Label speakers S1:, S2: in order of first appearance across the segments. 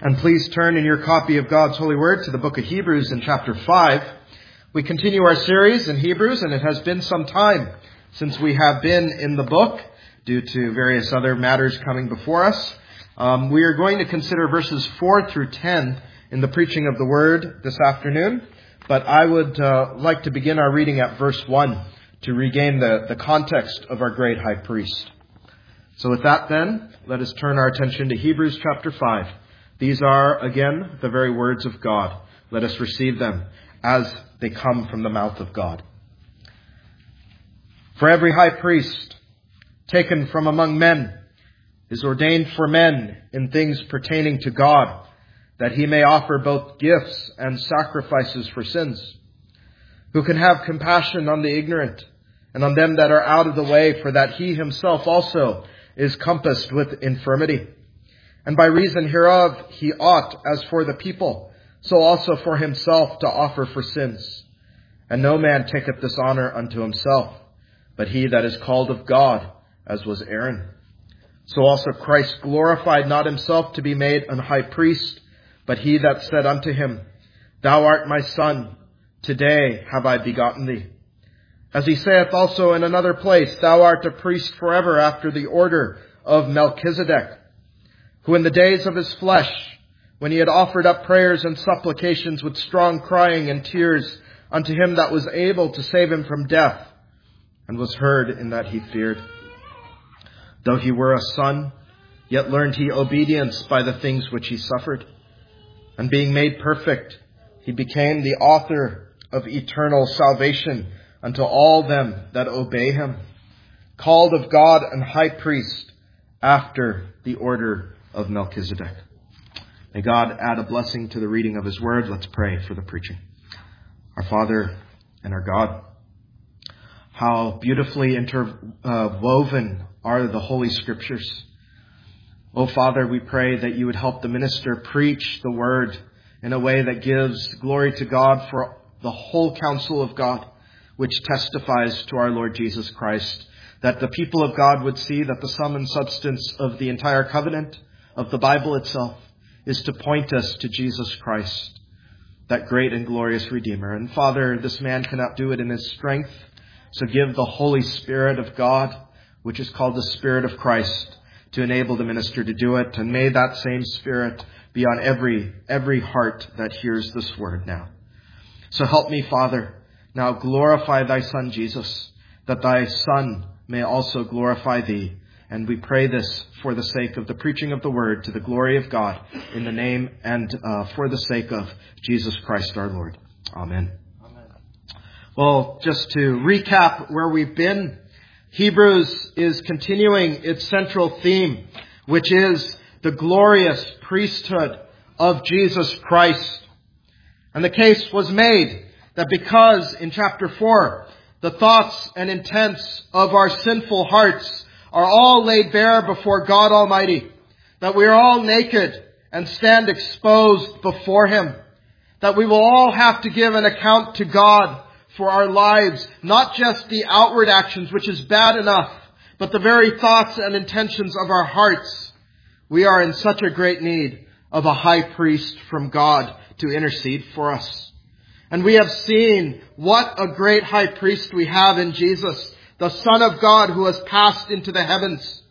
S1: And please turn in your copy of God's Holy Word to the book of Hebrews in chapter 5. We continue our series in Hebrews, and it has been some time since we have been in the book due to various other matters coming before us. We are going to consider verses 4 through 10 in the preaching of the Word this afternoon, but I would like to begin our reading at verse 1 to regain the context of our great high priest. So with that then, let us turn our attention to Hebrews chapter 5. These are, again, the very words of God. Let us receive them as they come from the mouth of God. For every high priest taken from among men is ordained for men in things pertaining to God, that he may offer both gifts and sacrifices for sins, who can have compassion on the ignorant and on them that are out of the way, for that he himself also is compassed with infirmity. And by reason hereof he ought, as for the people, so also for himself, to offer for sins. And no man taketh this honor unto himself, but he that is called of God, as was Aaron. So also Christ glorified not himself to be made an high priest, but he that said unto him, Thou art my son, today have I begotten thee. As he saith also in another place, Thou art a priest forever after the order of Melchizedek, who in the days of his flesh, when he had offered up prayers and supplications with strong crying and tears unto him that was able to save him from death, and was heard in that he feared. Though he were a son, yet learned he obedience by the things which he suffered. And being made perfect, he became the author of eternal salvation unto all them that obey him, called of God and high priest after the order of Melchizedek. May God add a blessing to the reading of his word. Let's pray for the preaching. Our Father and our God, how beautifully interwoven are the Holy Scriptures. Oh Father, we pray that you would help the minister preach the word in a way that gives glory to God for the whole counsel of God, which testifies to our Lord Jesus Christ, that the people of God would see that the sum and substance of the entire covenant of the Bible itself is to point us to Jesus Christ, that great and glorious Redeemer. And Father, this man cannot do it in his strength, so give the Holy Spirit of God, which is called the Spirit of Christ, to enable the minister to do it. And may that same Spirit be on every heart that hears this word now. So help me, Father, now glorify thy Son Jesus, that thy Son may also glorify thee. And we pray this for the sake of the preaching of the word to the glory of God, in the name and for the sake of Jesus Christ our Lord. Amen. Amen. Well, just to recap where we've been, Hebrews is continuing its central theme, which is the glorious priesthood of Jesus Christ. And the case was made that because in chapter 4, the thoughts and intents of our sinful hearts are all laid bare before God Almighty, that we are all naked and stand exposed before him, that we will all have to give an account to God for our lives, not just the outward actions, which is bad enough, but the very thoughts and intentions of our hearts. We are in such a great need of a high priest from God to intercede for us. And we have seen what a great high priest we have in Jesus, the Son of God who has passed into the heavens,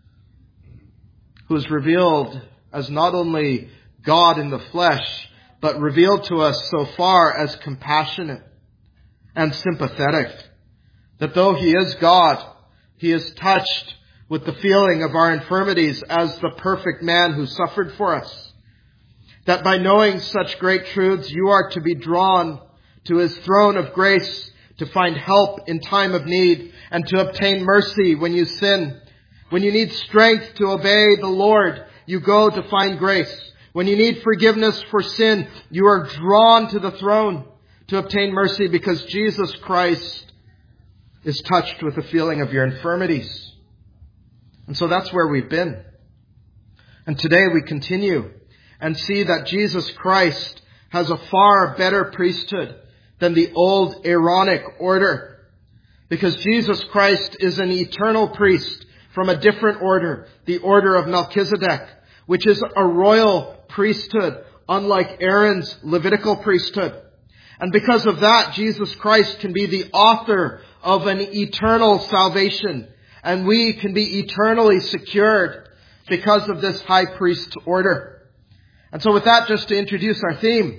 S1: who is revealed as not only God in the flesh, but revealed to us so far as compassionate and sympathetic. That though he is God, he is touched with the feeling of our infirmities as the perfect man who suffered for us. That by knowing such great truths, you are to be drawn to his throne of grace to find help in time of need and to obtain mercy when you sin. When you need strength to obey the Lord, you go to find grace. When you need forgiveness for sin, you are drawn to the throne to obtain mercy because Jesus Christ is touched with the feeling of your infirmities. And so that's where we've been. And today we continue and see that Jesus Christ has a far better priesthood than the old Aaronic order. Because Jesus Christ is an eternal priest from a different order, the order of Melchizedek, which is a royal priesthood, unlike Aaron's Levitical priesthood. And because of that, Jesus Christ can be the author of an eternal salvation. And we can be eternally secured because of this high priest order. And so with that, just to introduce our theme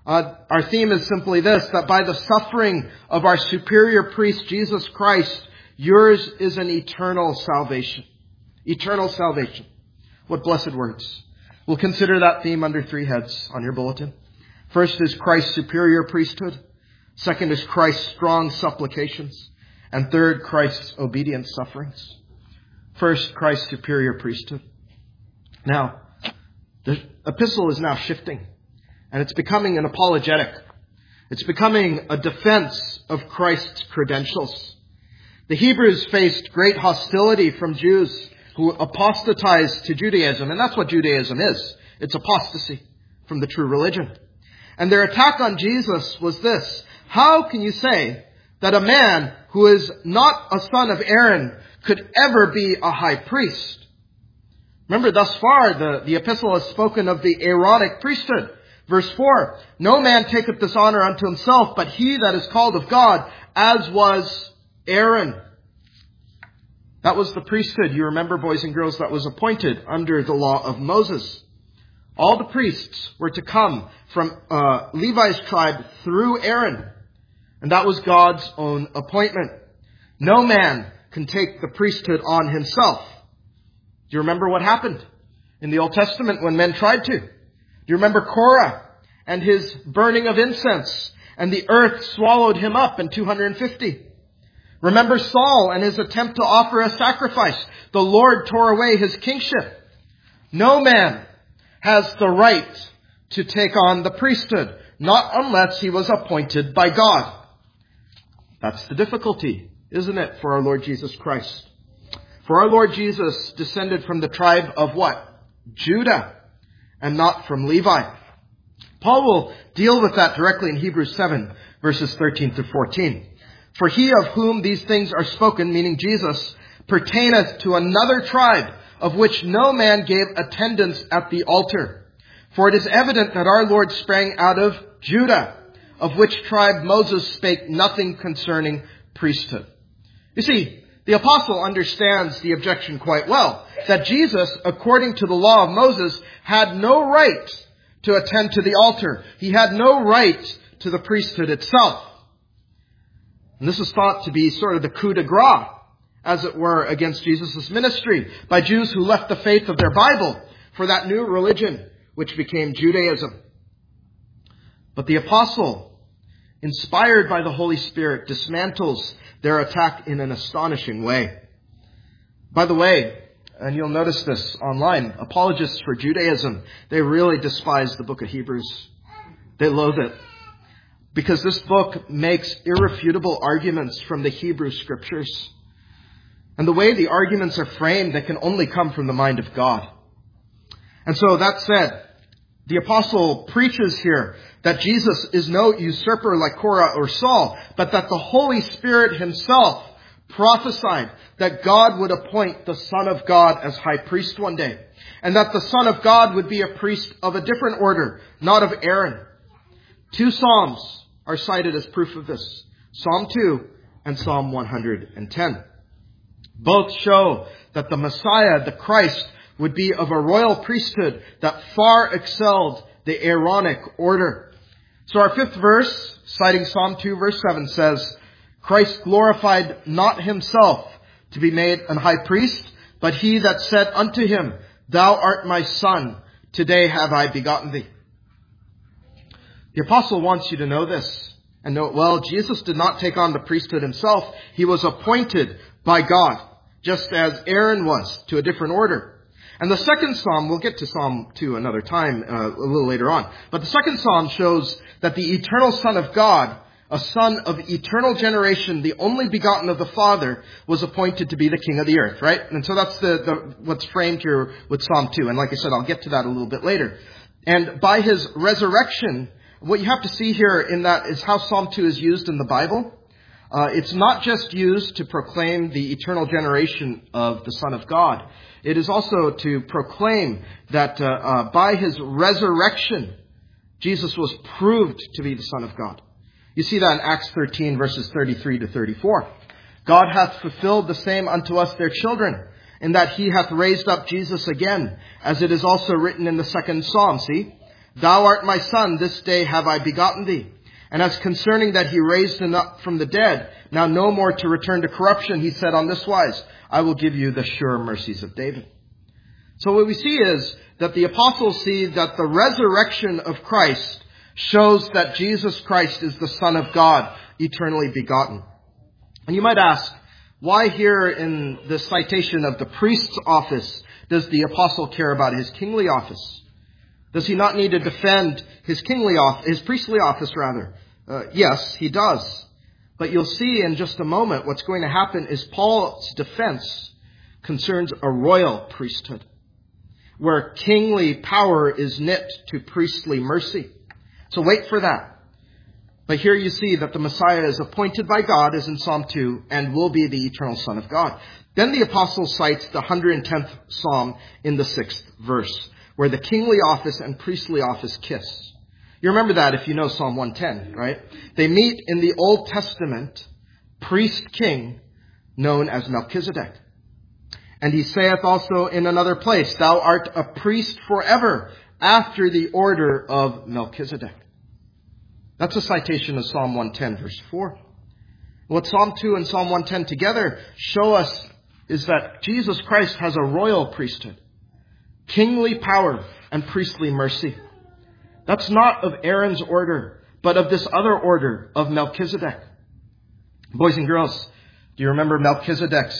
S1: is simply this, that by the suffering of our superior priest, Jesus Christ, yours is an eternal salvation. Eternal salvation. What blessed words. We'll consider that theme under 3 heads on your bulletin. First is Christ's superior priesthood. Second is Christ's strong supplications. And third, Christ's obedient sufferings. First, Christ's superior priesthood. Now, the epistle is now shifting. And it's becoming an apologetic. It's becoming a defense of Christ's credentials. The Hebrews faced great hostility from Jews who apostatized to Judaism. And that's what Judaism is. It's apostasy from the true religion. And their attack on Jesus was this: how can you say that a man who is not a son of Aaron could ever be a high priest? Remember, thus far, the epistle has spoken of the Aaronic priesthood. Verse 4, no man taketh this honor unto himself, but he that is called of God, as was Aaron. That was the priesthood, you remember, boys and girls, that was appointed under the law of Moses. All the priests were to come from Levi's tribe through Aaron. And that was God's own appointment. No man can take the priesthood on himself. Do you remember what happened in the Old Testament when men tried to? Do you remember Korah and his burning of incense, and the earth swallowed him up in 250? Remember Saul and his attempt to offer a sacrifice. The Lord tore away his kingship. No man has the right to take on the priesthood, not unless he was appointed by God. That's the difficulty, isn't it, for our Lord Jesus Christ? For our Lord Jesus descended from the tribe of what? Judah, and not from Levi. Paul will deal with that directly in Hebrews 7, verses 13 to 14. For he of whom these things are spoken, meaning Jesus, pertaineth to another tribe, of which no man gave attendance at the altar. For it is evident that our Lord sprang out of Judah, of which tribe Moses spake nothing concerning priesthood. You see, the apostle understands the objection quite well, that Jesus, according to the law of Moses, had no right to attend to the altar. He had no right to the priesthood itself. And this is thought to be sort of the coup de grace, as it were, against Jesus' ministry by Jews who left the faith of their Bible for that new religion, which became Judaism. But the apostle, inspired by the Holy Spirit, dismantles their attack in an astonishing way. By the way, and you'll notice this online, apologists for Judaism, they really despise the book of Hebrews. They loathe it. Because this book makes irrefutable arguments from the Hebrew scriptures. And the way the arguments are framed, they can only come from the mind of God. And so that said, the apostle preaches here that Jesus is no usurper like Korah or Saul, but that the Holy Spirit himself prophesied that God would appoint the Son of God as high priest one day. And that the Son of God would be a priest of a different order, not of Aaron. 2 Psalms are cited as proof of this. Psalm 2 and Psalm 110. Both show that the Messiah, the Christ, would be of a royal priesthood that far excelled the Aaronic order. So our 5th verse, citing Psalm 2 verse 7, says, Christ glorified not himself to be made an high priest, but he that said unto him, Thou art my son, today have I begotten thee. The apostle wants you to know this and know it well. Jesus did not take on the priesthood himself. He was appointed by God, just as Aaron was, to a different order. And the 2nd Psalm, we'll get to Psalm 2 another time, a little later on. But the 2nd Psalm shows that the eternal Son of God, a son of eternal generation, the only begotten of the Father, was appointed to be the King of the earth, right? And so that's what's framed here with Psalm 2. And like I said, I'll get to that a little bit later. And by his resurrection, what you have to see here in that is how Psalm 2 is used in the Bible. It's not just used to proclaim the eternal generation of the Son of God. It is also to proclaim that by his resurrection, Jesus was proved to be the Son of God. You see that in Acts 13, verses 33 to 34. God hath fulfilled the same unto us their children, in that he hath raised up Jesus again, as it is also written in the second psalm. See, thou art my son, this day have I begotten thee. And as concerning that he raised him up from the dead, now no more to return to corruption, he said on this wise, I will give you the sure mercies of David. So what we see is that the apostles see that the resurrection of Christ shows that Jesus Christ is the Son of God, eternally begotten. And you might ask, why here in the citation of the priest's office does the apostle care about his kingly office? Does he not need to defend his priestly office rather? Yes, he does. But you'll see in just a moment what's going to happen is Paul's defense concerns a royal priesthood, where kingly power is knit to priestly mercy. So wait for that. But here you see that the Messiah is appointed by God, as in Psalm 2, and will be the eternal Son of God. Then the apostle cites the 110th Psalm in the 6th verse, where the kingly office and priestly office kiss. You remember that if you know Psalm 110, right? They meet in the Old Testament priest-king known as Melchizedek. And he saith also in another place, thou art a priest forever after the order of Melchizedek. That's a citation of Psalm 110, verse 4. What Psalm 2 and Psalm 110 together show us is that Jesus Christ has a royal priesthood, kingly power, and priestly mercy. That's not of Aaron's order, but of this other order of Melchizedek. Boys and girls, do you remember Melchizedek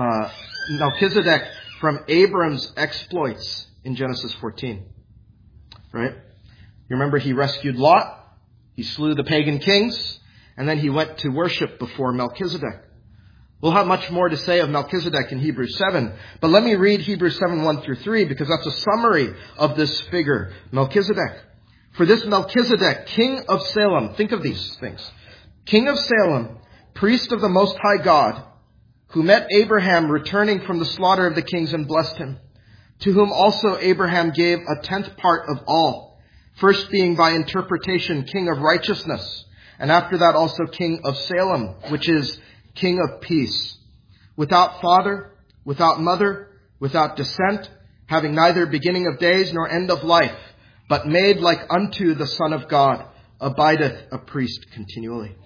S1: from Abram's exploits in Genesis 14? Right? You remember he rescued Lot, he slew the pagan kings, and then he went to worship before Melchizedek. We'll have much more to say of Melchizedek in Hebrews 7, but let me read Hebrews 7, 1 through 3, because that's a summary of this figure, Melchizedek. For this Melchizedek, king of Salem, think of these things. King of Salem, priest of the Most High God, who met Abraham returning from the slaughter of the kings and blessed him, to whom also Abraham gave a 10th part of all, first being by interpretation king of righteousness, and after that also king of Salem, which is king of peace, without father, without mother, without descent, having neither beginning of days nor end of life, but made like unto the Son of God, abideth a priest continually.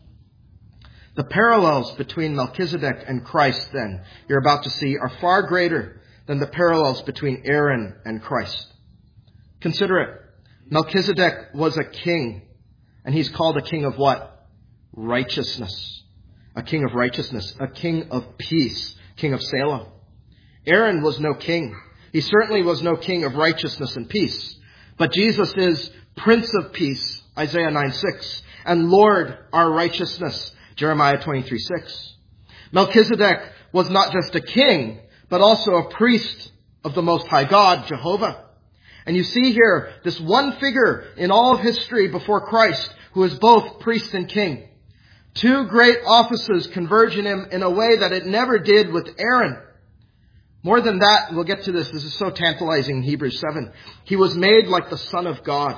S1: The parallels between Melchizedek and Christ, then, you're about to see, are far greater than the parallels between Aaron and Christ. Consider it. Melchizedek was a king, and he's called a king of what? Righteousness. A king of righteousness, a king of peace, king of Salem. Aaron was no king. He certainly was no king of righteousness and peace. But Jesus is Prince of Peace, Isaiah 9:6, and Lord, our righteousness, Jeremiah 23:6. Melchizedek was not just a king, but also a priest of the Most High God, Jehovah. And you see here this one figure in all of history before Christ who is both priest and king. Two great offices converge in him in a way that it never did with Aaron. More than that, we'll get to this. This is so tantalizing in Hebrews 7. He was made like the Son of God,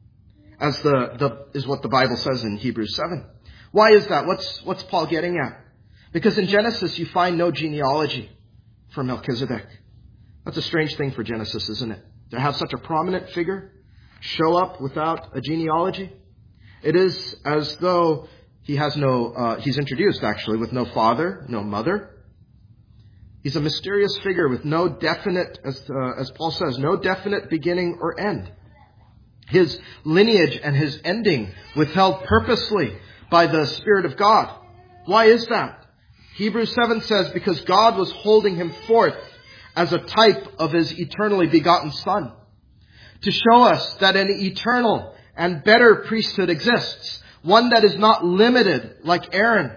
S1: as is what the Bible says in Hebrews 7. Why is that? What's Paul getting at? Because in Genesis, you find no genealogy for Melchizedek. That's a strange thing for Genesis, isn't it? To have such a prominent figure show up without a genealogy. It is as though he's introduced actually with no father, no mother. He's a mysterious figure with no definite, as Paul says, no definite beginning or end. His lineage and his ending withheld purposely by the Spirit of God. Why is that? Hebrews 7 says, because God was holding him forth as a type of his eternally begotten Son, to show us that an eternal and better priesthood exists, one that is not limited like Aaron.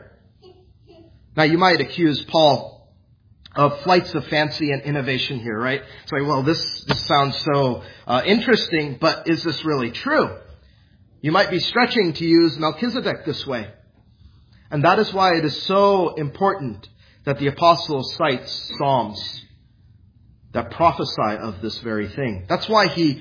S1: Now you might accuse Paul of flights of fancy and innovation here, right? So, well, this sounds so interesting, but is this really true? You might be stretching to use Melchizedek this way. And that is why it is so important that the apostle cites Psalms that prophesy of this very thing. That's why he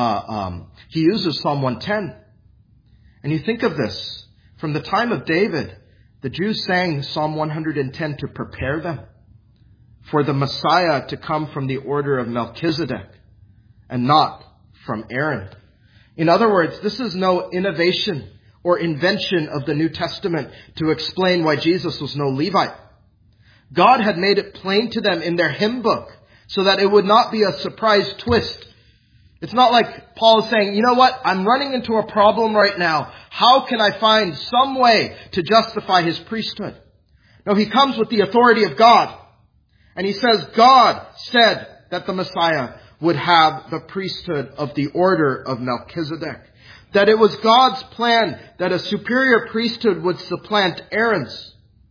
S1: uses Psalm 110. And you think of this, from the time of David, the Jews sang Psalm 110 to prepare them for the Messiah to come from the order of Melchizedek and not from Aaron. In other words, this is no innovation or invention of the New Testament to explain why Jesus was no Levite. God had made it plain to them in their hymn book so that it would not be a surprise twist. It's not like Paul is saying, you know what, I'm running into a problem right now. How can I find some way to justify his priesthood? No, he comes with the authority of God. And he says, God said that the Messiah would have the priesthood of the order of Melchizedek. That it was God's plan that a superior priesthood would supplant Aaron's.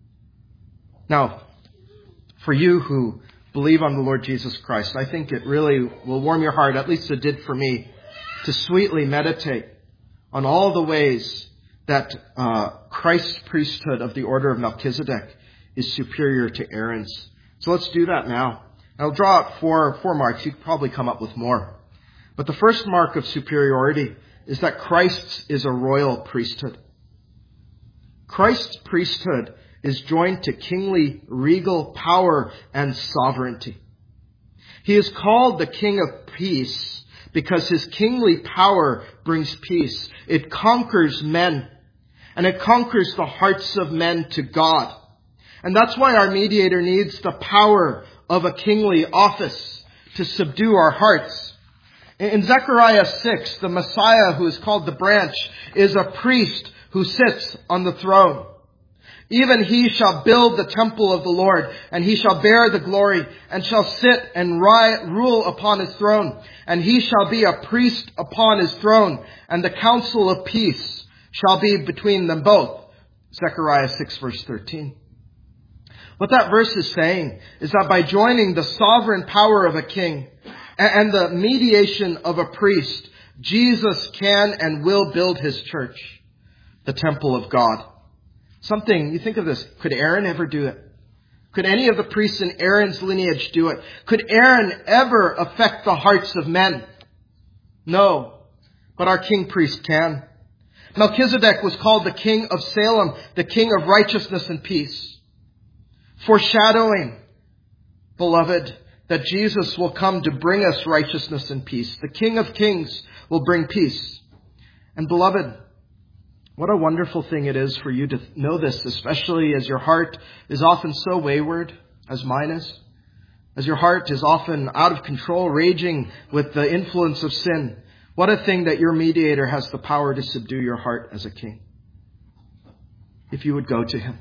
S1: Now, for you who believe on the Lord Jesus Christ, I think it really will warm your heart, at least it did for me, to sweetly meditate on all the ways that Christ's priesthood of the order of Melchizedek is superior to Aaron's. So let's do that now. I'll draw up four marks. You could probably come up with more. But the first mark of superiority is that Christ's is a royal priesthood. Christ's priesthood is joined to kingly, regal power and sovereignty. He is called the King of Peace because his kingly power brings peace. It conquers men, and it conquers the hearts of men to God. And that's why our mediator needs the power of a kingly office to subdue our hearts. In Zechariah 6, the Messiah, who is called the branch, is a priest who sits on the throne. Even he shall build the temple of the Lord, and he shall bear the glory, and shall sit and rule upon his throne. And he shall be a priest upon his throne, and the counsel of peace shall be between them both. Zechariah 6 verse 13. What that verse is saying is that by joining the sovereign power of a king and the mediation of a priest, Jesus can and will build his church, the temple of God. Something, you think of this, could Aaron ever do it? Could any of the priests in Aaron's lineage do it? Could Aaron ever affect the hearts of men? No, but our king priest can. Melchizedek was called the king of Salem, the king of righteousness and peace. Foreshadowing, beloved, that Jesus will come to bring us righteousness and peace. The King of Kings will bring peace. And beloved, what a wonderful thing it is for you to know this, especially as your heart is often so wayward, as mine is. As your heart is often out of control, raging with the influence of sin. What a thing that your mediator has the power to subdue your heart as a king. If you would go to him.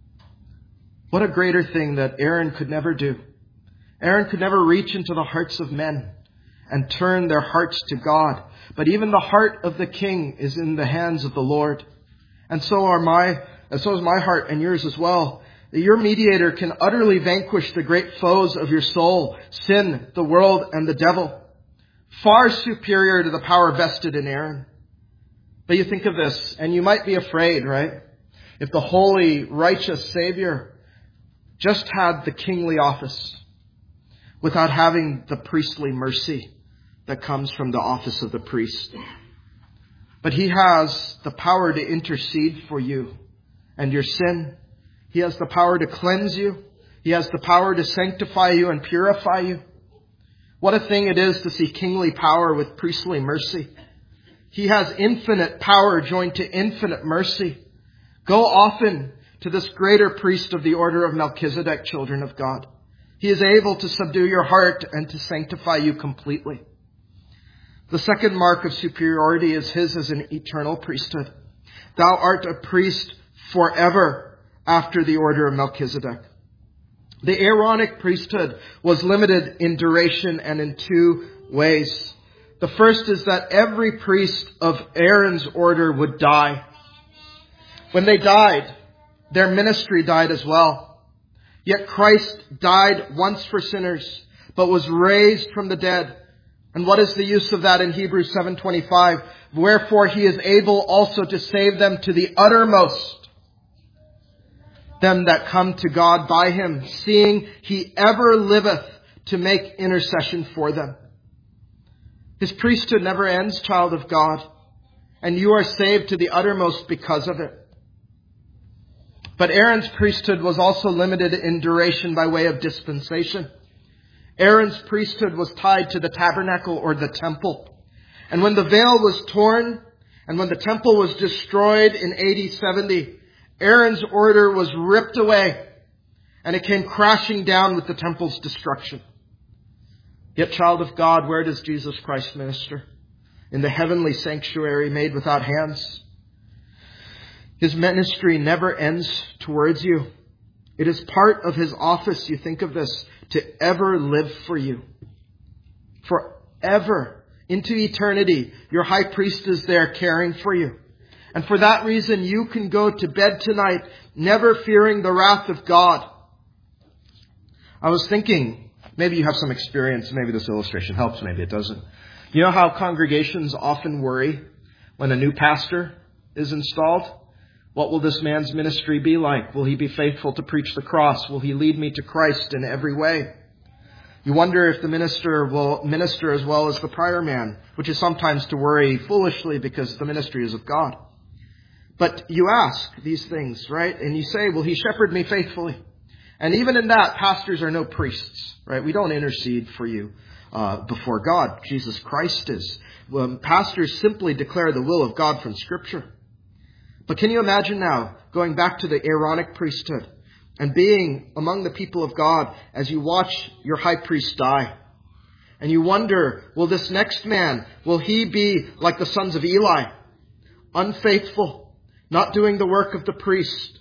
S1: What a greater thing that Aaron could never do. Aaron could never reach into the hearts of men and turn their hearts to God. But even the heart of the king is in the hands of the Lord. And so is my heart and yours as well. That your mediator can utterly vanquish the great foes of your soul, sin, the world, and the devil. Far superior to the power vested in Aaron. But you think of this, and you might be afraid, right? If the holy, righteous Savior just had the kingly office without having the priestly mercy that comes from the office of the priest. But he has the power to intercede for you and your sin. He has the power to cleanse you. He has the power to sanctify you and purify you. What a thing it is to see kingly power with priestly mercy. He has infinite power joined to infinite mercy. Go often to this greater priest of the order of Melchizedek, children of God. He is able to subdue your heart and to sanctify you completely. The second mark of superiority is his as an eternal priesthood. Thou art a priest forever after the order of Melchizedek. The Aaronic priesthood was limited in duration and in two ways. The first is that every priest of Aaron's order would die. When they died, their ministry died as well. Yet Christ died once for sinners, but was raised from the dead. And what is the use of that in Hebrews 7:25? Wherefore he is able also to save them to the uttermost. them that come to God by him, seeing he ever liveth to make intercession for them. His priesthood never ends, child of God, and you are saved to the uttermost because of it. But Aaron's priesthood was also limited in duration by way of dispensation. Aaron's priesthood was tied to the tabernacle or the temple. And when the veil was torn, and when the temple was destroyed in AD 70, Aaron's order was ripped away, and it came crashing down with the temple's destruction. Yet, child of God, where does Jesus Christ minister? In the heavenly sanctuary made without hands. His ministry never ends towards you. It is part of his office, you think of this, to ever live for you. Forever, into eternity, your high priest is there caring for you. And for that reason, you can go to bed tonight never fearing the wrath of God. I was thinking, maybe you have some experience, maybe this illustration helps, maybe it doesn't. You know how congregations often worry when a new pastor is installed? What will this man's ministry be like? Will he be faithful to preach the cross? Will he lead me to Christ in every way? You wonder if the minister will minister as well as the prior man, which is sometimes to worry foolishly because the ministry is of God. But you ask these things, right? And you say, will he shepherd me faithfully? And even in that, pastors are no priests, right? We don't intercede for you before God. Jesus Christ is. Pastors simply declare the will of God from Scripture. But can you imagine now going back to the Aaronic priesthood and being among the people of God as you watch your high priest die? And you wonder, will this next man, will he be like the sons of Eli? Unfaithful, not doing the work of the priest,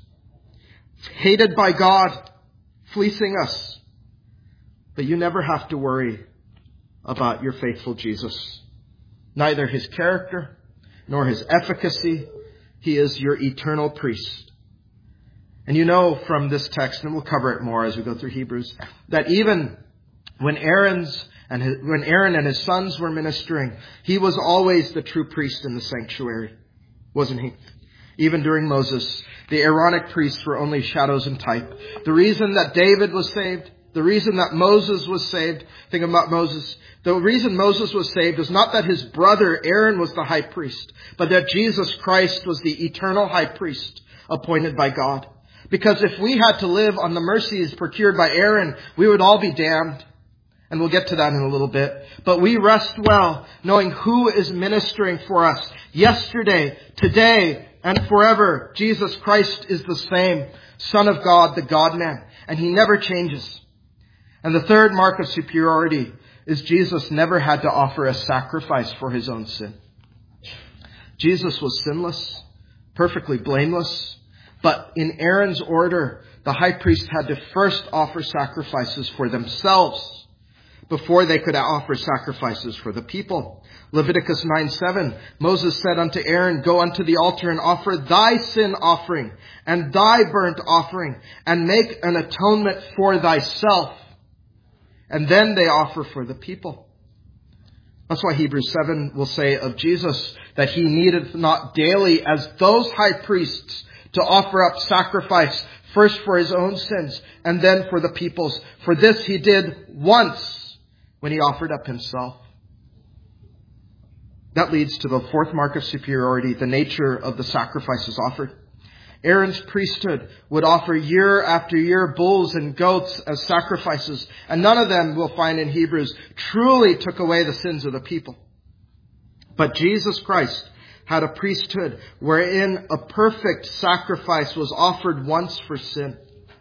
S1: hated by God, fleecing us. But you never have to worry about your faithful Jesus. Neither his character nor his efficacy. He is your eternal priest. And you know from this text, and we'll cover it more as we go through Hebrews, that even when Aaron and his sons were ministering, he was always the true priest in the sanctuary, wasn't he? Even during Moses, the Aaronic priests were only shadows and type. The reason that David was saved, the reason that Moses was saved, think about Moses. The reason Moses was saved is not that his brother Aaron was the high priest, but that Jesus Christ was the eternal high priest appointed by God. Because if we had to live on the mercies procured by Aaron, we would all be damned. And we'll get to that in a little bit. But we rest well knowing who is ministering for us yesterday, today, and forever. Jesus Christ is the same, Son of God, the God-man. And he never changes. And the third mark of superiority is Jesus never had to offer a sacrifice for his own sin. Jesus was sinless, perfectly blameless. But in Aaron's order, the high priest had to first offer sacrifices for themselves before they could offer sacrifices for the people. Leviticus 9:7, Moses said unto Aaron, go unto the altar and offer thy sin offering and thy burnt offering and make an atonement for thyself. And then they offer for the people. That's why Hebrews 7 will say of Jesus that he needed not daily as those high priests to offer up sacrifice first for his own sins and then for the people's. For this he did once when he offered up himself. That leads to the fourth mark of superiority, the nature of the sacrifices offered. Aaron's priesthood would offer year after year bulls and goats as sacrifices, and none of them, we'll find in Hebrews, truly took away the sins of the people. But Jesus Christ had a priesthood wherein a perfect sacrifice was offered once for sin.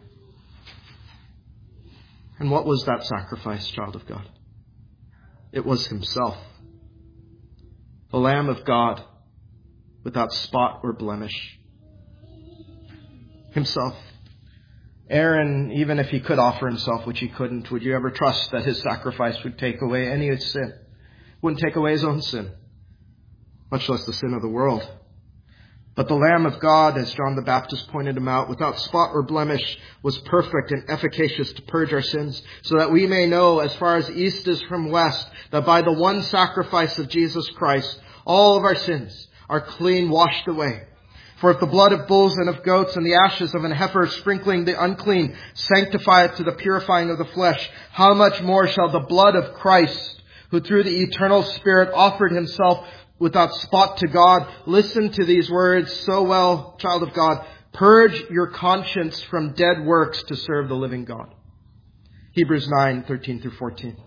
S1: And what was that sacrifice, child of God? It was himself, the Lamb of God, without spot or blemish. Himself. Aaron, even if he could offer himself, which he couldn't, would you ever trust that his sacrifice would take away any of his sin? Wouldn't take away his own sin, much less the sin of the world. But the Lamb of God, as John the Baptist pointed him out, without spot or blemish, was perfect and efficacious to purge our sins, so that we may know, as far as east is from west, that by the one sacrifice of Jesus Christ, all of our sins are clean washed away. For if the blood of bulls and of goats and the ashes of an heifer sprinkling the unclean sanctify it to the purifying of the flesh, how much more shall the blood of Christ, who through the eternal Spirit offered himself without spot to God. Listen to these words so well, child of God. Purge your conscience from dead works to serve the living God. Hebrews 9:13 through 14.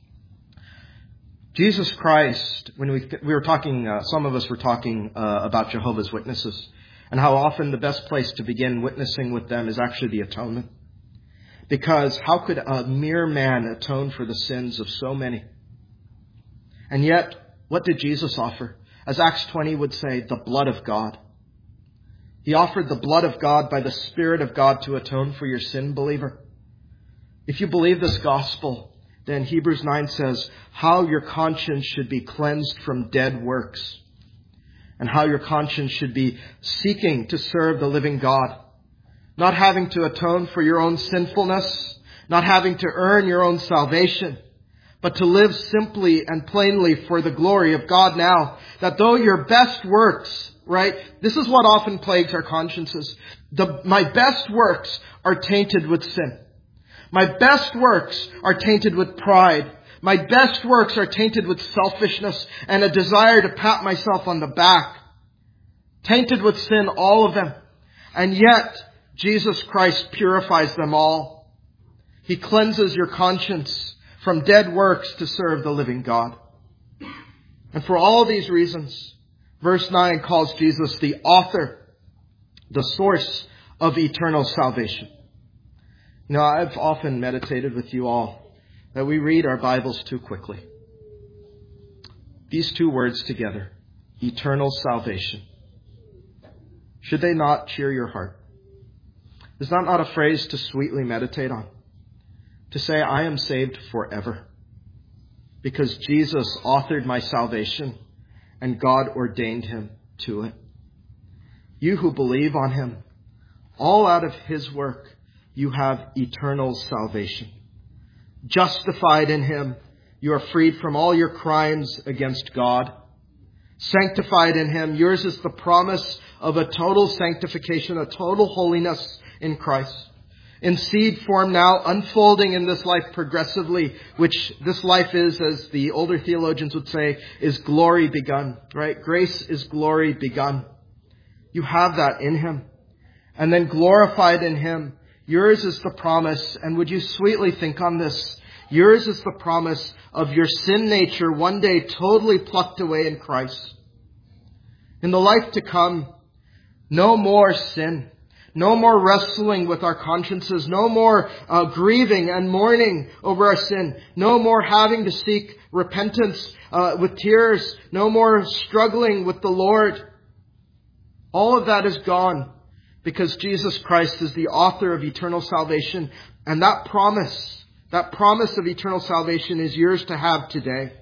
S1: Jesus Christ, when we were talking, some of us were talking about Jehovah's Witnesses and how often the best place to begin witnessing with them is actually the atonement. Because how could a mere man atone for the sins of so many? And yet, what did Jesus offer? As Acts 20 would say, the blood of God. He offered the blood of God by the Spirit of God to atone for your sin, believer. If you believe this gospel, then Hebrews 9 says how your conscience should be cleansed from dead works and how your conscience should be seeking to serve the living God. Not having to atone for your own sinfulness, not having to earn your own salvation, but to live simply and plainly for the glory of God now. That though your best works, right, this is what often plagues our consciences. My best works are tainted with sin. My best works are tainted with pride. My best works are tainted with selfishness and a desire to pat myself on the back. Tainted with sin, all of them. And yet, Jesus Christ purifies them all. He cleanses your conscience from dead works to serve the living God. And for all these reasons, verse 9 calls Jesus the author, the source of eternal salvation. Now, I've often meditated with you all that we read our Bibles too quickly. These two words together, eternal salvation. Should they not cheer your heart? Is that not a phrase to sweetly meditate on? To say, I am saved forever because Jesus authored my salvation and God ordained him to it. You who believe on him, all out of his work, you have eternal salvation. Justified in him, you are freed from all your crimes against God. Sanctified in him, yours is the promise of a total sanctification, a total holiness in Christ. In seed form now, unfolding in this life progressively, which this life is, as the older theologians would say, is glory begun, right? Grace is glory begun. You have that in him. And then glorified in him, yours is the promise, and would you sweetly think on this, yours is the promise of your sin nature one day totally plucked away in Christ. In the life to come, no more sin, no more wrestling with our consciences, no more grieving and mourning over our sin, no more having to seek repentance with tears, no more struggling with the Lord. All of that is gone. Because Jesus Christ is the author of eternal salvation. And that promise of eternal salvation is yours to have today.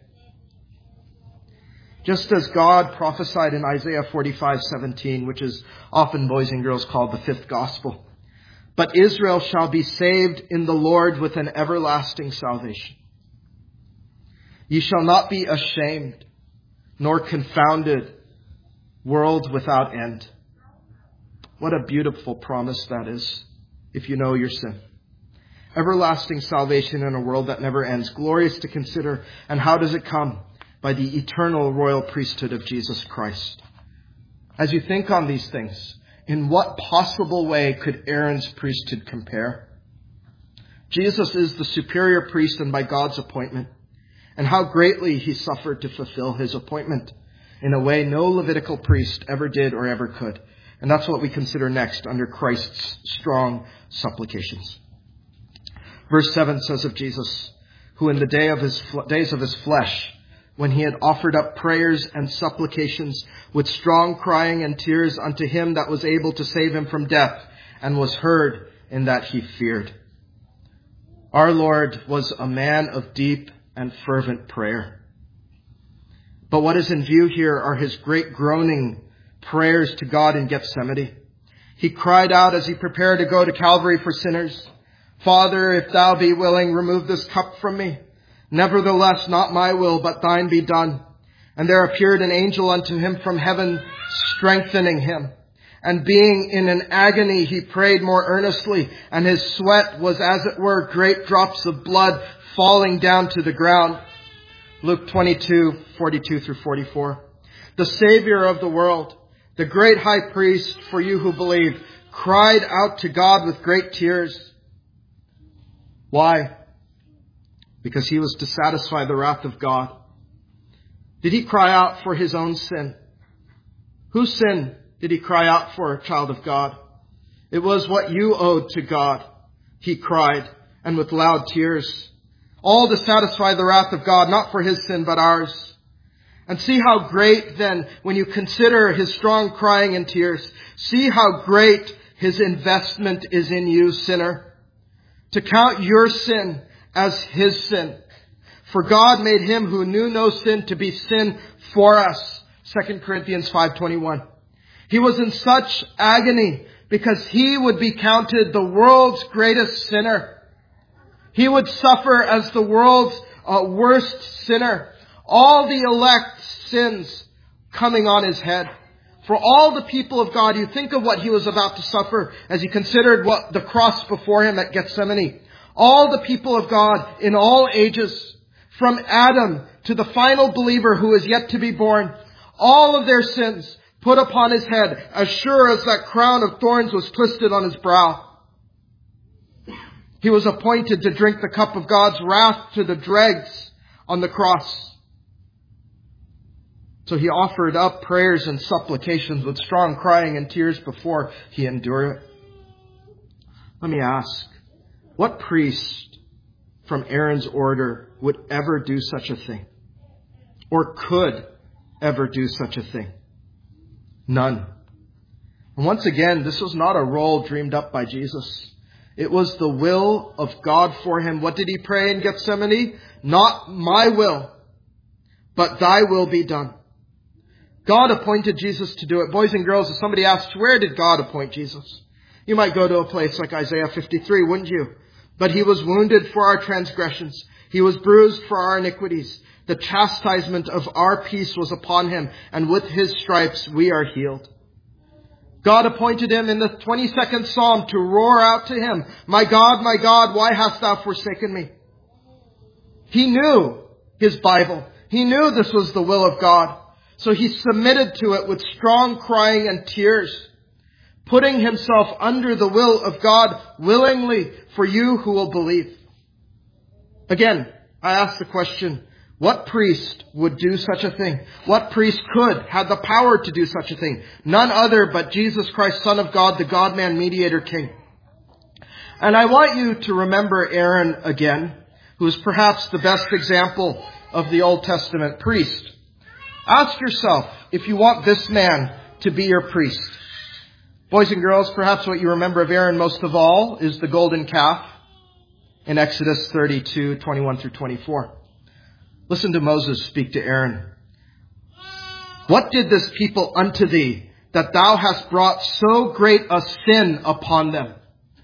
S1: Just as God prophesied in Isaiah 45:17, which is often boys and girls called the fifth gospel. But Israel shall be saved in the Lord with an everlasting salvation. Ye shall not be ashamed, nor confounded, world without end. What a beautiful promise that is, if you know your sin. Everlasting salvation in a world that never ends. Glorious to consider. And how does it come? By the eternal royal priesthood of Jesus Christ. As you think on these things, in what possible way could Aaron's priesthood compare? Jesus is the superior priest and by God's appointment. And how greatly he suffered to fulfill his appointment in a way no Levitical priest ever did or ever could. And that's what we consider next under Christ's strong supplications. Verse 7 says of Jesus, who in the days of his flesh, when he had offered up prayers and supplications with strong crying and tears unto him that was able to save him from death, and was heard in that he feared. Our Lord was a man of deep and fervent prayer. But what is in view here are his great groaning prayers to God in Gethsemane. He cried out as he prepared to go to Calvary for sinners, Father, if thou be willing, remove this cup from me. Nevertheless, not my will, but thine be done. And there appeared an angel unto him from heaven, strengthening him.
S2: And being in an agony, he prayed more earnestly, and his sweat was as it were great drops of blood falling down to the ground. Luke 22:42-44. The Savior of the world, the great high priest for you who believe, cried out to God with great tears. Why? Because he was to satisfy the wrath of God. Did he cry out for his own sin? Whose sin did he cry out for, child of God? It was what you owed to God, he cried, and with loud tears. All to satisfy the wrath of God, not for his sin, but ours. And see how great then, when you consider his strong crying and tears, see how great his investment is in you, sinner. To count your sin as his sin. For God made him who knew no sin to be sin for us. 2 Corinthians 5:21. He was in such agony because he would be counted the world's greatest sinner. He would suffer as the world's worst sinner. All the elect's sins coming on his head. For all the people of God, you think of what he was about to suffer as he considered what the cross before him at Gethsemane. All the people of God in all ages, from Adam to the final believer who is yet to be born, all of their sins put upon his head, as sure as that crown of thorns was twisted on his brow. He was appointed to drink the cup of God's wrath to the dregs on the cross. So he offered up prayers and supplications with strong crying and tears before he endured it. Let me ask, what priest from Aaron's order would ever do such a thing? Or could ever do such a thing? None. And once again, this was not a role dreamed up by Jesus. It was the will of God for him. What did he pray in Gethsemane? Not my will, but thy will be done. God appointed Jesus to do it. Boys and girls, if somebody asks, where did God appoint Jesus? You might go to a place like Isaiah 53, wouldn't you? But he was wounded for our transgressions. He was bruised for our iniquities. The chastisement of our peace was upon him, and with his stripes we are healed. God appointed him in the 22nd Psalm to roar out to him, my God, why hast thou forsaken me? He knew his Bible. He knew this was the will of God. So he submitted to it with strong crying and tears, putting himself under the will of God willingly for you who will believe. Again, I ask the question, what priest would do such a thing? What priest had the power to do such a thing? None other but Jesus Christ, Son of God, the God-man mediator king. And I want you to remember Aaron again, who is perhaps the best example of the Old Testament priest. Ask yourself if you want this man to be your priest. Boys and girls, perhaps what you remember of Aaron most of all is the golden calf in Exodus 32:21-24. Listen to Moses speak to Aaron. What did this people unto thee, that thou hast brought so great a sin upon them?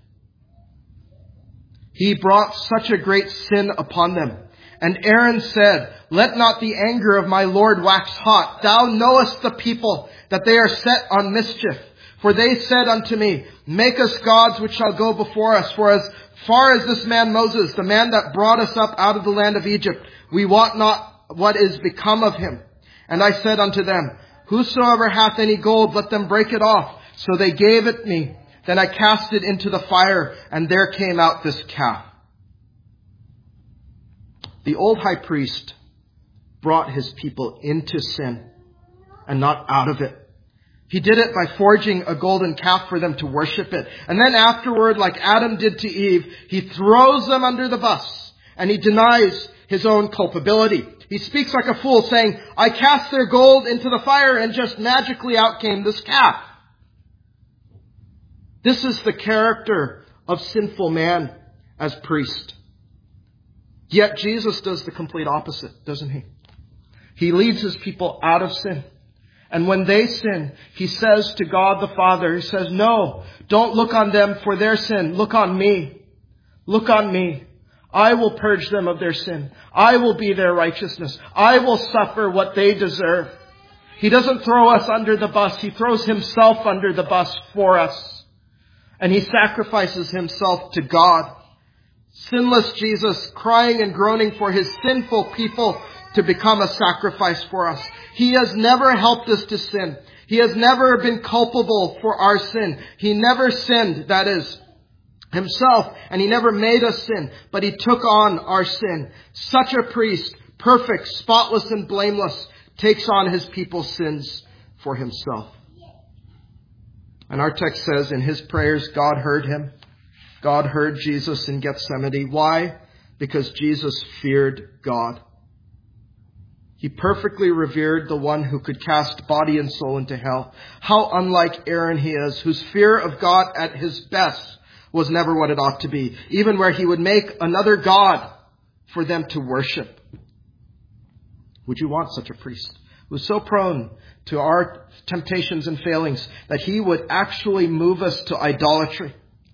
S2: He brought such a great sin upon them. And Aaron said, let not the anger of my Lord wax hot. Thou knowest the people, that they are set on mischief. For they said unto me, make us gods which shall go before us. For as far as this man Moses, the man that brought us up out of the land of Egypt, we wot not what is become of him. And I said unto them, whosoever hath any gold, let them break it off. So they gave it me. Then I cast it into the fire, and there came out this calf. The old high priest brought his people into sin and not out of it. He did it by forging a golden calf for them to worship it. And then afterward, like Adam did to Eve, he throws them under the bus and he denies his own culpability. He speaks like a fool, saying, I cast their gold into the fire and just magically out came this calf. This is the character of sinful man as priest. Yet Jesus does the complete opposite, doesn't he? He leads his people out of sin. And when they sin, he says to God the Father, he says, no, don't look on them for their sin. Look on me. Look on me. I will purge them of their sin. I will be their righteousness. I will suffer what they deserve. He doesn't throw us under the bus. He throws himself under the bus for us. And he sacrifices himself to God. Sinless Jesus, crying and groaning for his sinful people to become a sacrifice for us. He has never helped us to sin. He has never been culpable for our sin. He never sinned, that is, himself, and he never made us sin, but he took on our sin. Such a priest, perfect, spotless, and blameless, takes on his people's sins for himself. And our text says in his prayers, God heard him. God heard Jesus in Gethsemane. Why? Because Jesus feared God. He perfectly revered the one who could cast body and soul into hell. How unlike Aaron he is, whose fear of God at his best was never what it ought to be, even where he would make another god for them to worship. Would you want such a priest who is so prone to our temptations and failings that he would actually move us to idolatry?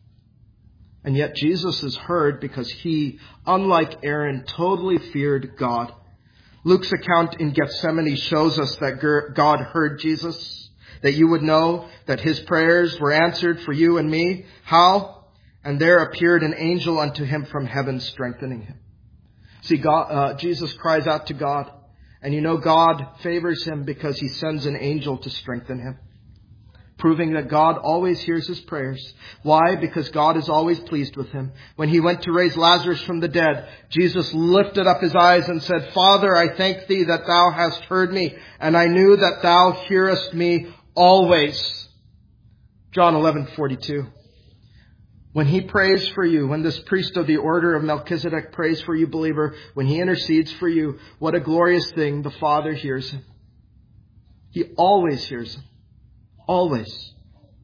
S2: And yet Jesus is heard because he, unlike Aaron, totally feared God. Luke's account in Gethsemane shows us that God heard Jesus, that you would know that his prayers were answered for you and me. How? And there appeared an angel unto him from heaven, strengthening him. See, Jesus cries out to God, and you know God favors him because he sends an angel to strengthen him, proving that God always hears his prayers. Why? Because God is always pleased with him. When he went to raise Lazarus from the dead, Jesus lifted up his eyes and said, Father, I thank thee that thou hast heard me, and I knew that thou hearest me always. John 11:42. When he prays for you, when this priest of the order of Melchizedek prays for you, believer, when he intercedes for you, what a glorious thing. The Father hears him. He always hears him. Always.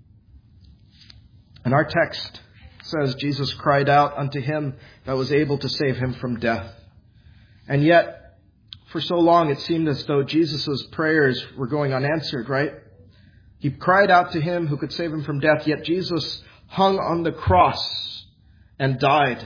S2: And our text says Jesus cried out unto him that was able to save him from death. And yet, for so long it seemed as though Jesus' prayers were going unanswered, right? He cried out to him who could save him from death, yet Jesus hung on the cross and died.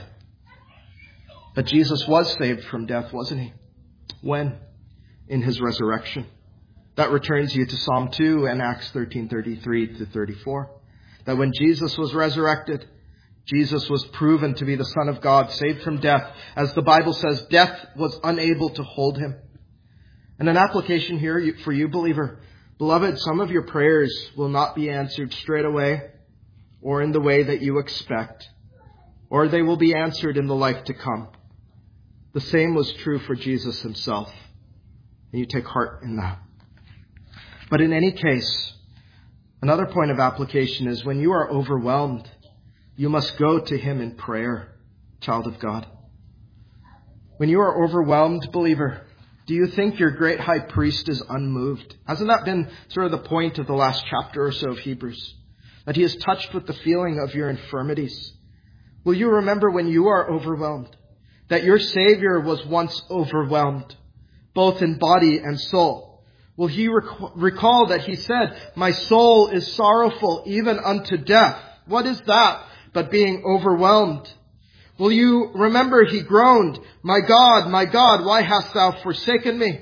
S2: But Jesus was saved from death, wasn't he? When? In his resurrection. That returns you to Psalm 2 and Acts 13:33-34. That when Jesus was resurrected, Jesus was proven to be the Son of God, saved from death. As the Bible says, death was unable to hold him. And an application here for you, believer. Beloved, some of your prayers will not be answered straight away or in the way that you expect, or they will be answered in the life to come. The same was true for Jesus himself. And you take heart in that. But in any case, another point of application is when you are overwhelmed, you must go to him in prayer, child of God. When you are overwhelmed, believer, do you think your great high priest is unmoved? Hasn't that been sort of the point of the last chapter or so of Hebrews? That he is touched with the feeling of your infirmities. Will you remember when you are overwhelmed, that your Savior was once overwhelmed, both in body and soul? Will he recall that he said, my soul is sorrowful even unto death? What is that but being overwhelmed? Will you remember he groaned, my God, why hast thou forsaken me?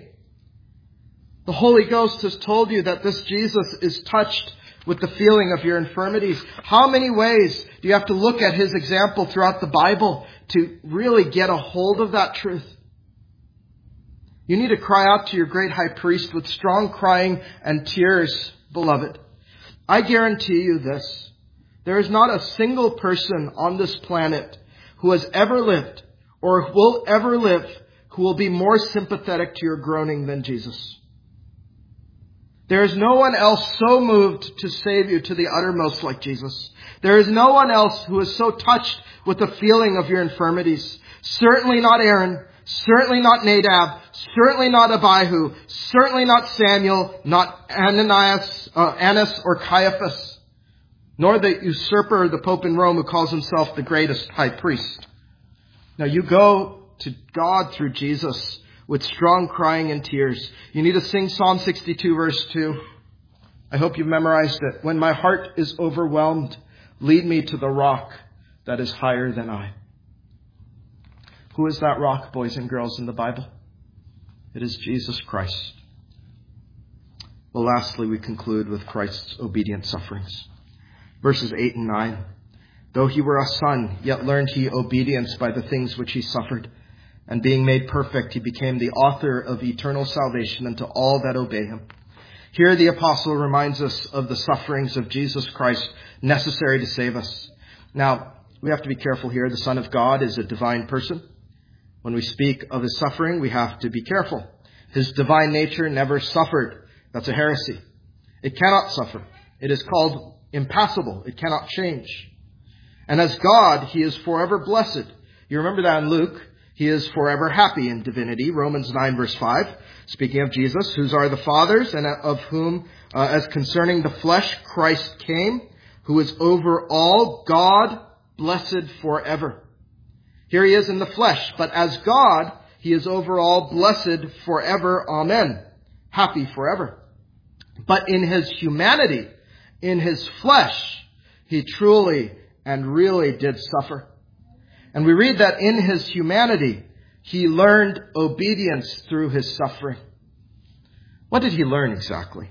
S2: The Holy Ghost has told you that this Jesus is touched with the feeling of your infirmities. How many ways do you have to look at his example throughout the Bible to really get a hold of that truth? You need to cry out to your great high priest with strong crying and tears, beloved. I guarantee you this. There is not a single person on this planet who has ever lived or will ever live who will be more sympathetic to your groaning than Jesus. There is no one else so moved to save you to the uttermost like Jesus. There is no one else who is so touched with the feeling of your infirmities. Certainly not Aaron. Certainly not Nadab. Certainly not Abihu. Certainly not Samuel. Not Annas or Caiaphas. Nor the usurper, the Pope in Rome, who calls himself the greatest high priest. Now you go to God through Jesus with strong crying and tears. You need to sing Psalm 62 verse 2. I hope you've memorized it. When my heart is overwhelmed, lead me to the rock that is higher than I. Who is that rock, boys and girls, in the Bible? It is Jesus Christ. Well, lastly, we conclude with Christ's obedient sufferings. Verses 8 and 9. Though he were a son, yet learned he obedience by the things which he suffered. And being made perfect, he became the author of eternal salvation unto all that obey him. Here the apostle reminds us of the sufferings of Jesus Christ necessary to save us. Now, we have to be careful here. The Son of God is a divine person. When we speak of his suffering, we have to be careful. His divine nature never suffered. That's a heresy. It cannot suffer. It is called impassible. It cannot change. And as God, he is forever blessed. You remember that in Luke. He is forever happy in divinity. Romans 9 verse 5. Speaking of Jesus, whose are the fathers, and of whom, as concerning the flesh, Christ came, who is over all, God, blessed forever. Here he is in the flesh, but as God, he is over all, blessed forever. Amen. Happy forever. But in his humanity, in his flesh, he truly and really did suffer. And we read that in his humanity, he learned obedience through his suffering. What did he learn exactly?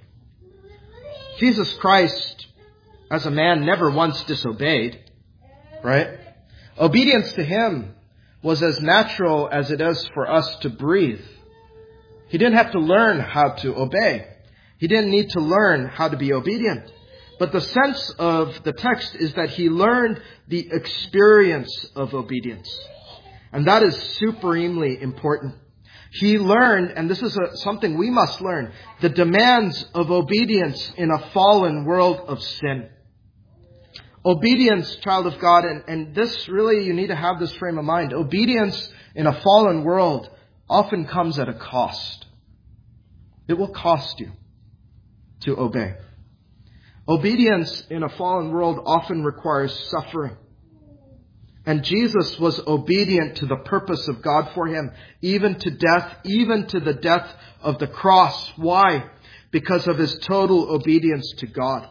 S2: Jesus Christ, as a man, never once disobeyed, right? Obedience to him was as natural as it is for us to breathe. He didn't have to learn how to obey. He didn't need to learn how to be obedient. But the sense of the text is that he learned the experience of obedience. And that is supremely important. He learned, and this is something we must learn, the demands of obedience in a fallen world of sin. Obedience, child of God, and this really, you need to have this frame of mind. Obedience in a fallen world often comes at a cost. It will cost you to obey. Obedience in a fallen world often requires suffering. And Jesus was obedient to the purpose of God for him, even to death, even to the death of the cross. Why? Because of his total obedience to God.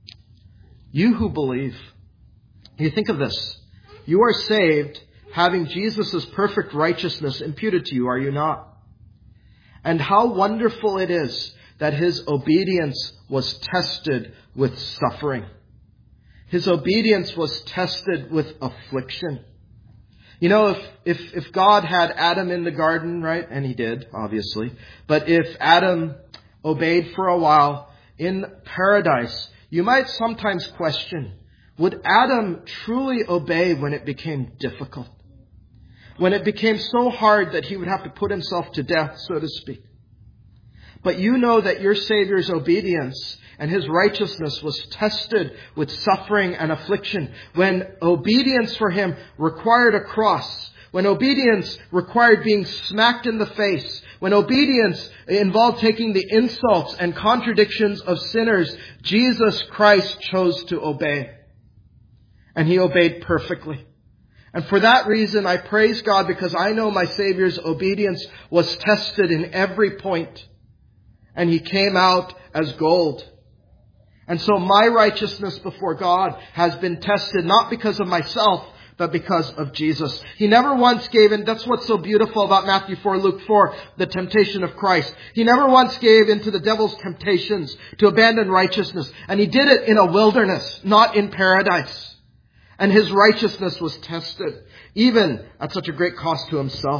S2: You who believe, you think of this. You are saved having Jesus' perfect righteousness imputed to you, are you not? And how wonderful it is that his obedience was tested with suffering. His obedience was tested with affliction. You know, if God had Adam in the garden, right? And he did, obviously. But if Adam obeyed for a while in paradise, you might sometimes question, would Adam truly obey when it became difficult? When it became so hard that he would have to put himself to death, so to speak. But you know that your Savior's obedience and his righteousness was tested with suffering and affliction. When obedience for him required a cross, when obedience required being smacked in the face, when obedience involved taking the insults and contradictions of sinners, Jesus Christ chose to obey. And he obeyed perfectly. And for that reason, I praise God, because I know my Savior's obedience was tested in every point. And he came out as gold. And so my righteousness before God has been tested, not because of myself, but because of Jesus. He never once gave, and that's what's so beautiful about Matthew 4, Luke 4, the temptation of Christ. He never once gave into the devil's temptations to abandon righteousness. And he did it in a wilderness, not in paradise. And his righteousness was tested, even at such a great cost to himself.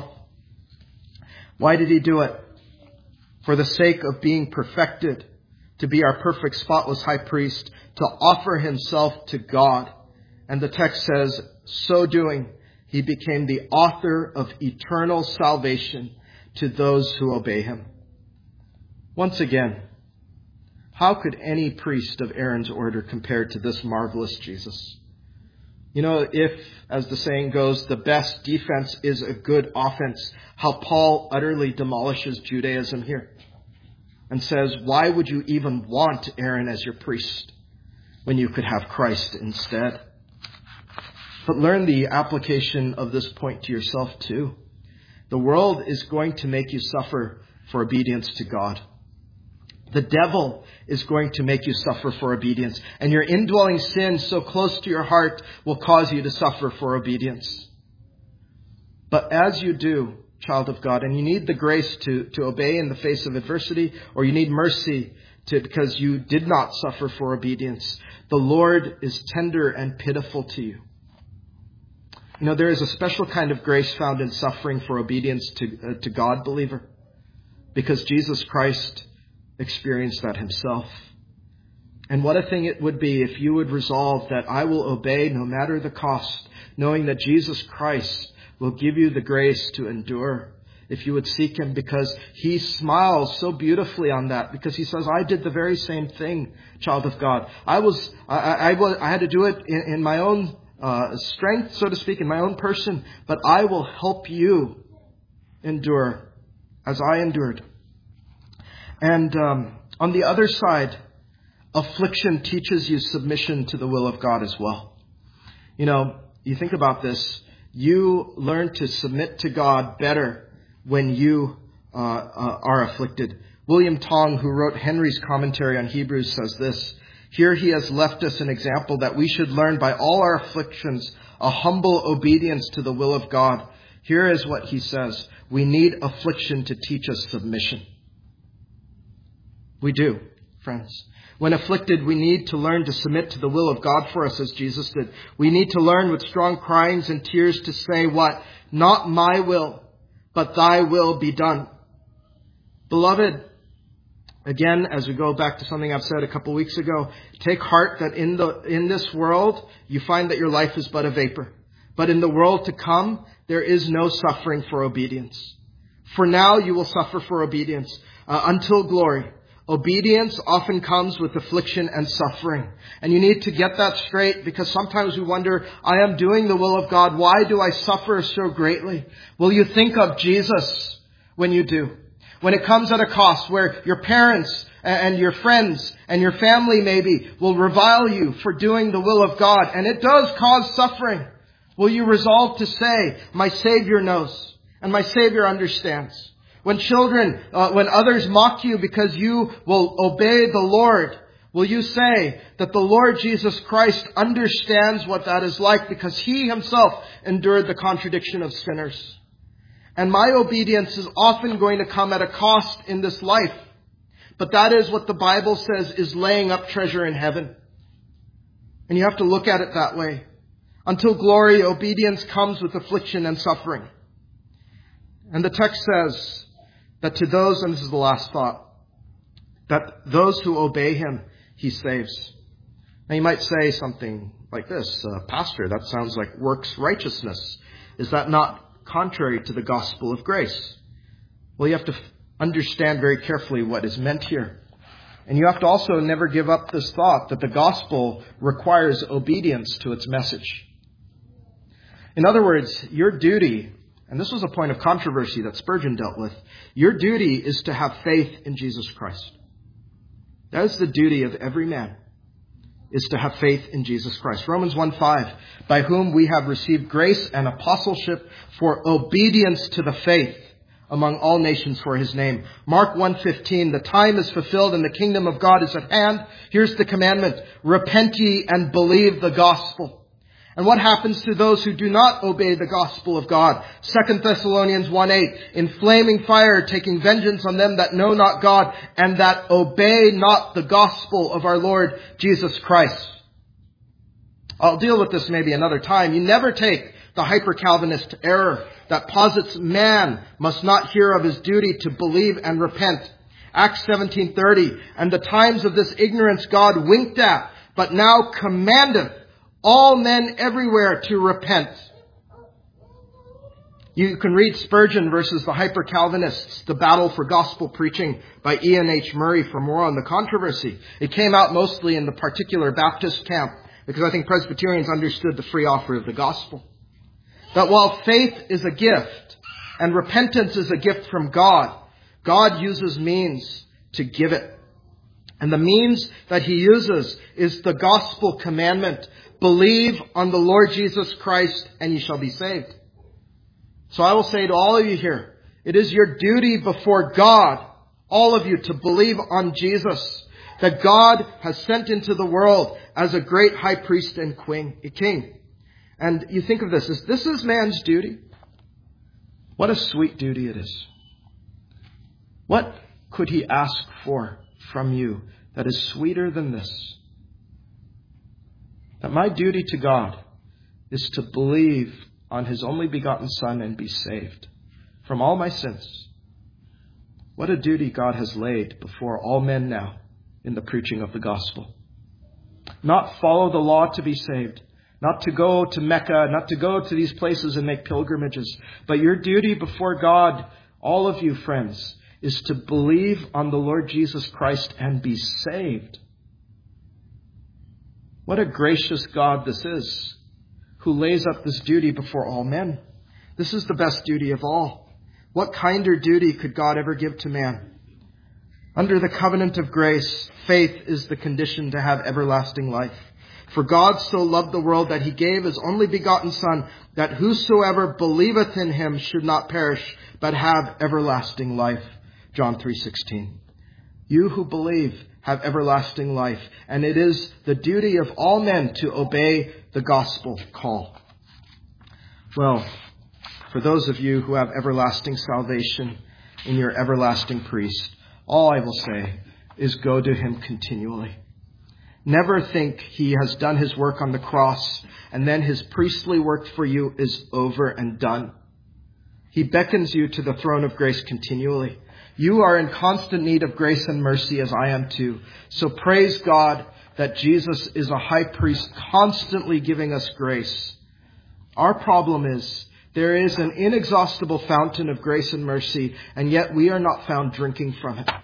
S2: Why did he do it? For the sake of being perfected, to be our perfect, spotless high priest, to offer himself to God. And the text says, so doing, he became the author of eternal salvation to those who obey him. Once again, how could any priest of Aaron's order compare to this marvelous Jesus? You know, if, as the saying goes, the best defense is a good offense, how Paul utterly demolishes Judaism here and says, why would you even want Aaron as your priest when you could have Christ instead? But learn the application of this point to yourself too. The world is going to make you suffer for obedience to God. The devil is going to make you suffer for obedience. And your indwelling sin so close to your heart will cause you to suffer for obedience. But as you do, child of God, and you need the grace to obey in the face of adversity, or you need mercy because you did not suffer for obedience. The Lord is tender and pitiful to you. You know, there is a special kind of grace found in suffering for obedience to God, believer, because Jesus Christ experienced that himself. And what a thing it would be if you would resolve that I will obey no matter the cost, knowing that Jesus Christ will give you the grace to endure. If you would seek him, because he smiles so beautifully on that, because he says, I did the very same thing, child of God. I had to do it in my own strength, so to speak, in my own person, but I will help you endure as I endured. And on the other side, affliction teaches you submission to the will of God as well. You know, you think about this, you learn to submit to God better when you are afflicted. William Tong, who wrote Henry's commentary on Hebrews, says this: here he has left us an example that we should learn by all our afflictions a humble obedience to the will of God. Here is what he says: we need affliction to teach us submission. We do, friends. When afflicted, we need to learn to submit to the will of God for us as Jesus did. We need to learn with strong cryings and tears to say what? Not my will, but thy will be done. Beloved, again, as we go back to something I've said a couple weeks ago, take heart that in this world, you find that your life is but a vapor. But in the world to come, there is no suffering for obedience. For now, you will suffer for obedience until glory. Obedience often comes with affliction and suffering. And you need to get that straight, because sometimes we wonder, I am doing the will of God. Why do I suffer so greatly? Will you think of Jesus when you do? When it comes at a cost where your parents and your friends and your family maybe will revile you for doing the will of God, and it does cause suffering, will you resolve to say, my Savior knows and my Savior understands? When when others mock you because you will obey the Lord, will you say that the Lord Jesus Christ understands what that is like, because he himself endured the contradiction of sinners? And my obedience is often going to come at a cost in this life. But that is what the Bible says is laying up treasure in heaven. And you have to look at it that way. Until glory, obedience comes with affliction and suffering. And the text says that to those, and this is the last thought, that those who obey him, he saves. Now you might say something like this: Pastor, that sounds like works righteousness. Is that not contrary to the gospel of grace? Well, you have to understand very carefully what is meant here. And you have to also never give up this thought that the gospel requires obedience to its message. In other words, your duty, and this was a point of controversy that Spurgeon dealt with, your duty is to have faith in Jesus Christ. That is the duty of every man, is to have faith in Jesus Christ. Romans 1:5, by whom we have received grace and apostleship for obedience to the faith among all nations for his name. Mark 1:15, the time is fulfilled and the kingdom of God is at hand. Here's the commandment: repent ye and believe the gospel. And what happens to those who do not obey the gospel of God? 2 Thessalonians 1:8, in flaming fire, taking vengeance on them that know not God and that obey not the gospel of our Lord Jesus Christ. I'll deal with this maybe another time. You never take the hyper-Calvinist error that posits man must not hear of his duty to believe and repent. Acts 17:30, and the times of this ignorance God winked at, but now commandeth all men everywhere to repent. You can read Spurgeon versus the hyper-Calvinists, The Battle for Gospel Preaching by Ian H. Murray for more on the controversy. It came out mostly in the particular Baptist camp, because I think Presbyterians understood the free offer of the gospel. That while faith is a gift and repentance is a gift from God, God uses means to give it. And the means that he uses is the gospel commandment: believe on the Lord Jesus Christ and ye shall be saved. So I will say to all of you here, it is your duty before God, all of you, to believe on Jesus, that God has sent into the world as a great high priest and king. And you think of this as, this is man's duty. What a sweet duty it is. What could he ask for from you that is sweeter than this. That my duty to God is to believe on His only begotten Son and be saved from all my sins. What a duty God has laid before all men now in the preaching of the gospel. Not follow the law to be saved, not to go to Mecca, not to go to these places and make pilgrimages, but your duty before God, all of you friends, is to believe on the Lord Jesus Christ and be saved. What a gracious God this is, who lays up this duty before all men. This is the best duty of all. What kinder duty could God ever give to man? Under the covenant of grace, faith is the condition to have everlasting life. For God so loved the world that He gave His only begotten Son, that whosoever believeth in Him should not perish, but have everlasting life. John 3:16. You who believe have everlasting life, and it is the duty of all men to obey the gospel call. Well, for those of you who have everlasting salvation in your everlasting priest, all I will say is go to Him continually. Never think He has done His work on the cross and then His priestly work for you is over and done. He beckons you to the throne of grace continually. You are in constant need of grace and mercy, as I am too. So praise God that Jesus is a high priest constantly giving us grace. Our problem is there is an inexhaustible fountain of grace and mercy, and yet we are not found drinking from it.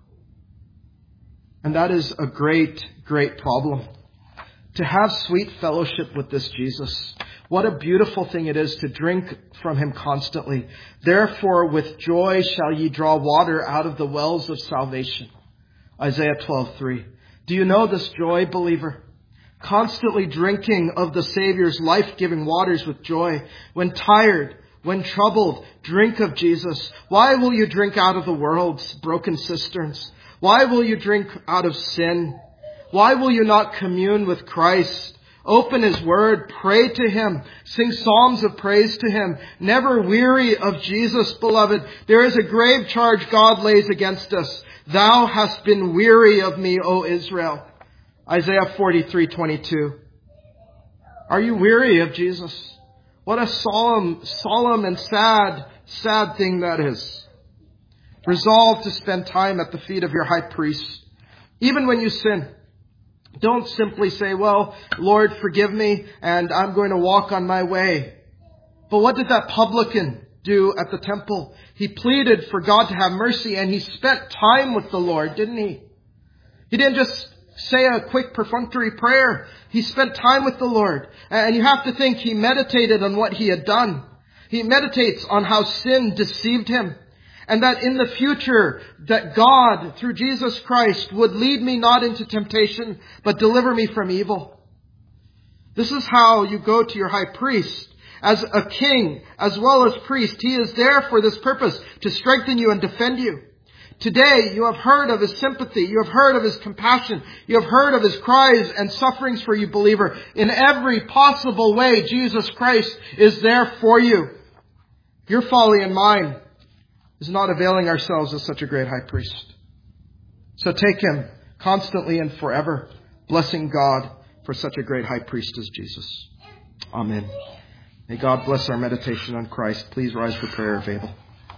S2: And that is a great, great problem. To have sweet fellowship with this Jesus. What a beautiful thing it is to drink from Him constantly. Therefore, with joy shall ye draw water out of the wells of salvation. Isaiah 12:3. Do you know this joy, believer? Constantly drinking of the Savior's life-giving waters with joy. When tired, when troubled, drink of Jesus. Why will you drink out of the world's broken cisterns? Why will you drink out of sin? Why will you not commune with Christ? Open His Word, pray to Him, sing psalms of praise to Him. Never weary of Jesus, beloved. There is a grave charge God lays against us. Thou hast been weary of me, O Israel. Isaiah 43:22. Are you weary of Jesus? What a solemn and sad thing that is. Resolve to spend time at the feet of your high priest, even when you sin. Don't simply say, well, Lord, forgive me, and I'm going to walk on my way. But what did that publican do at the temple? He pleaded for God to have mercy, and he spent time with the Lord, didn't he? He didn't just say a quick perfunctory prayer. He spent time with the Lord. And you have to think he meditated on what he had done. He meditates on how sin deceived him. And that in the future, that God, through Jesus Christ, would lead me not into temptation, but deliver me from evil. This is how you go to your high priest. As a king, as well as priest, he is there for this purpose, to strengthen you and defend you. Today, you have heard of His sympathy. You have heard of His compassion. You have heard of His cries and sufferings for you, believer. In every possible way, Jesus Christ is there for you. Your folly and mine is not availing ourselves of such a great high priest. So take Him constantly and forever, blessing God for such a great high priest as Jesus. Amen. May God bless our meditation on Christ. Please rise for prayer if able.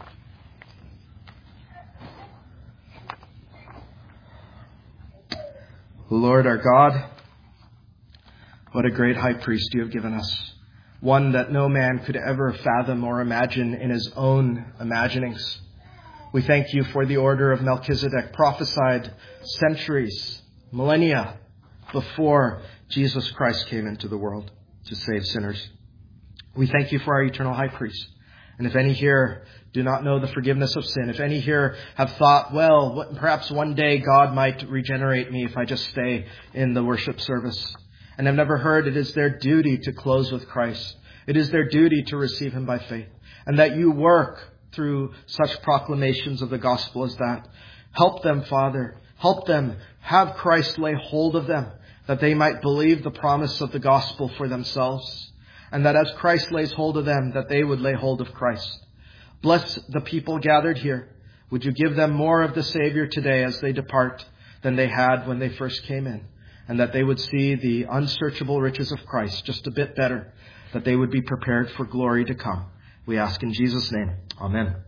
S2: Lord our God, what a great high priest you have given us. One that no man could ever fathom or imagine in his own imaginings. We thank you for the order of Melchizedek, prophesied centuries, millennia before Jesus Christ came into the world to save sinners. We thank you for our eternal high priest. And if any here do not know the forgiveness of sin, if any here have thought, well, perhaps one day God might regenerate me if I just stay in the worship service, and have never heard it is their duty to close with Christ. It is their duty to receive Him by faith. And that you work through such proclamations of the gospel as that. Help them, Father. Help them have Christ lay hold of them, that they might believe the promise of the gospel for themselves. And that as Christ lays hold of them, that they would lay hold of Christ. Bless the people gathered here. Would you give them more of the Savior today as they depart, than they had when they first came in, and that they would see the unsearchable riches of Christ just a bit better, that they would be prepared for glory to come. We ask in Jesus' name. Amen.